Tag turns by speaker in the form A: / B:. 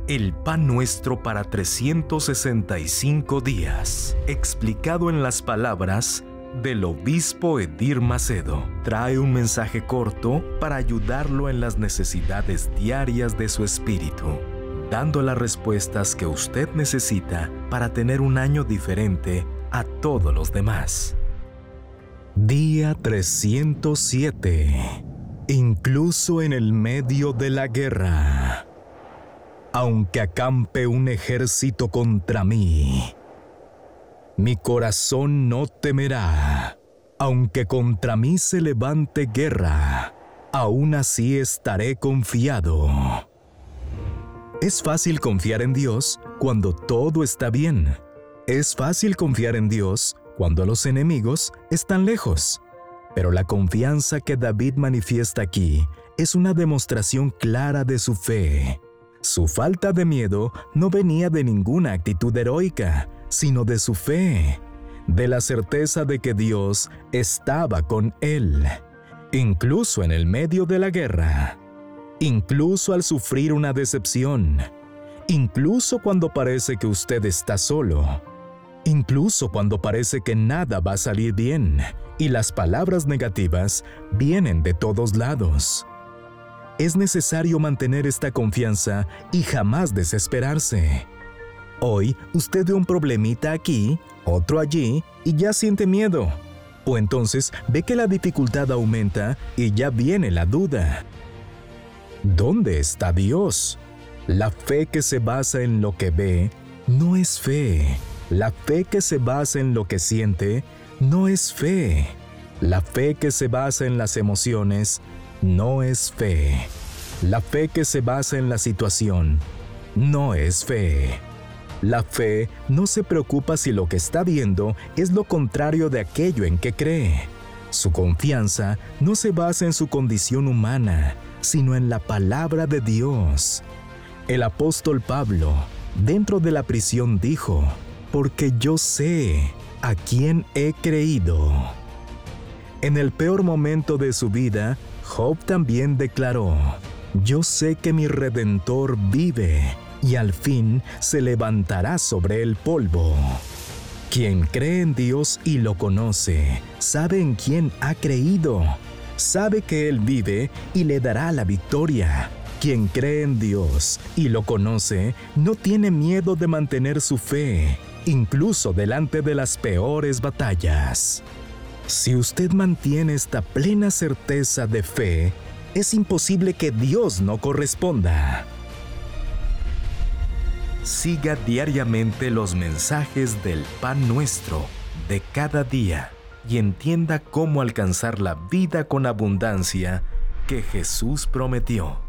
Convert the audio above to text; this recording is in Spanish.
A: El pan nuestro para 365 días, explicado en las palabras del obispo Edir Macedo, trae un mensaje corto para ayudarlo en las necesidades diarias de su espíritu, dando las respuestas que usted necesita para tener un año diferente a todos los demás. Día 307. Incluso en el medio de la guerra. Aunque acampe un ejército contra mí, mi corazón no temerá. Aunque contra mí se levante guerra, aún así estaré confiado. Es fácil confiar en Dios cuando todo está bien. Es fácil confiar en Dios cuando los enemigos están lejos. Pero la confianza que David manifiesta aquí es una demostración clara de su fe. Su falta de miedo no venía de ninguna actitud heroica, sino de su fe, de la certeza de que Dios estaba con él, incluso en el medio de la guerra, incluso al sufrir una decepción, incluso cuando parece que usted está solo, incluso cuando parece que nada va a salir bien y las palabras negativas vienen de todos lados. Es necesario mantener esta confianza y jamás desesperarse. Hoy usted ve un problemita aquí, otro allí y ya siente miedo. O entonces ve que la dificultad aumenta y ya viene la duda. ¿Dónde está Dios? La fe que se basa en lo que ve no es fe. La fe que se basa en lo que siente no es fe. La fe que se basa en las emociones no es fe. La fe que se basa en la situación no es fe. La fe no se preocupa si lo que está viendo es lo contrario de aquello en que cree. Su confianza no se basa en su condición humana, sino en la palabra de Dios. El apóstol Pablo, dentro de la prisión, dijo: porque yo sé a quién he creído. En el peor momento de su vida, Job también declaró: yo sé que mi Redentor vive y al fin se levantará sobre el polvo. Quien cree en Dios y lo conoce, sabe en quién ha creído. Sabe que Él vive y le dará la victoria. Quien cree en Dios y lo conoce, no tiene miedo de mantener su fe, incluso delante de las peores batallas. Si usted mantiene esta plena certeza de fe, es imposible que Dios no corresponda. Siga diariamente los mensajes del pan nuestro de cada día y entienda cómo alcanzar la vida con abundancia que Jesús prometió.